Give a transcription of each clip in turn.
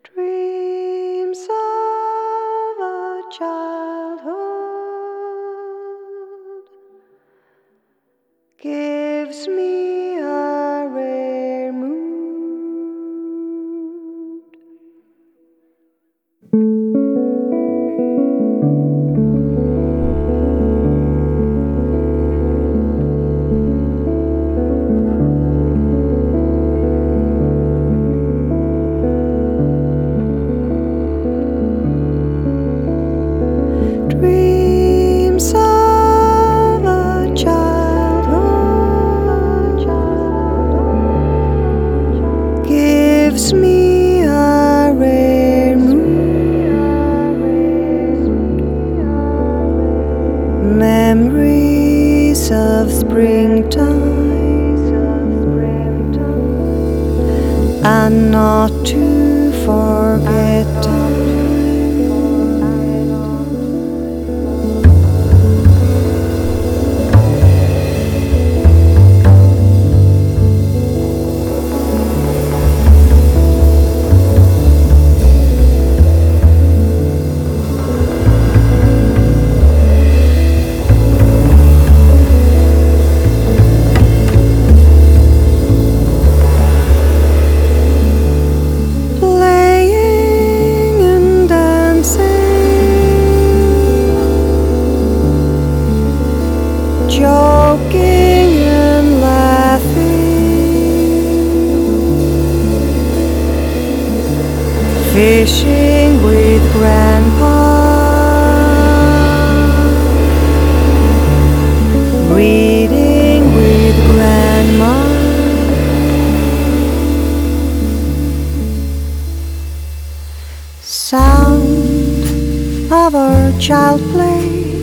Dreams of a childhood gives me a rare mood. Dreams of a childhood gives me a rare mood. Memories of springtime and not to forget time. Joking and laughing, fishing with Grandpa, reading with Grandma, sound of our child play,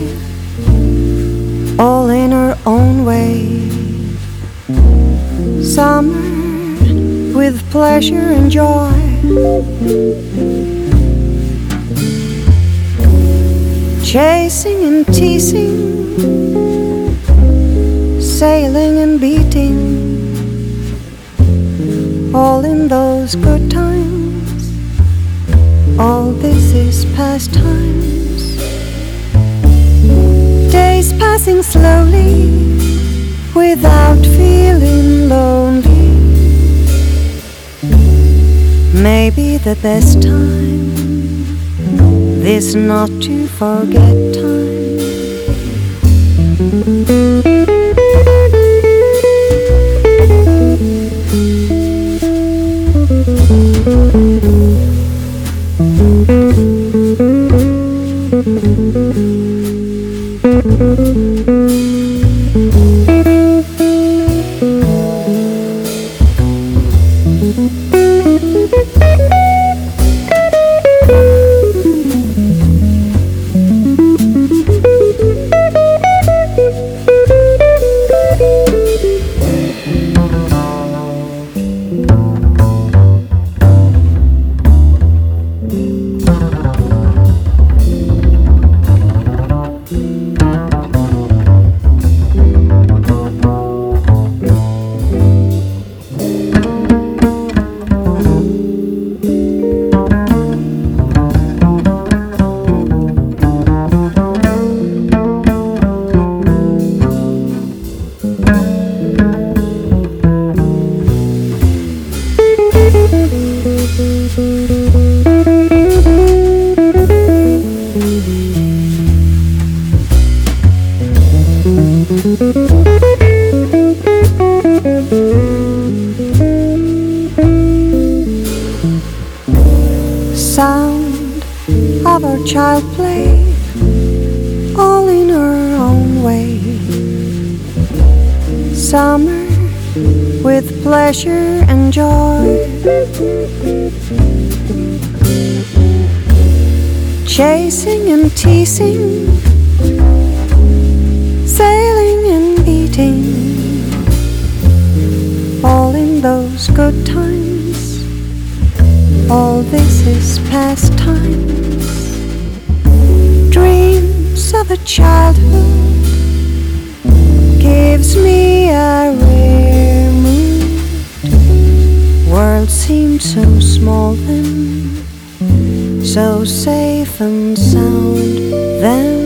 all in her own way. Summer with pleasure and joy, chasing and teasing, sailing and beating, all in those good times. All this is past times. Days passing slowly without feeling lonely. Maybe the best time, this not to forget time. Sound of our child play, all in her own way. Summer with pleasure and joy, chasing and teasing, sailing and beating, all in those good times. All this is past times. Dreams of a childhood gives me a rare mood. World seemed so small then, so safe and sound. Then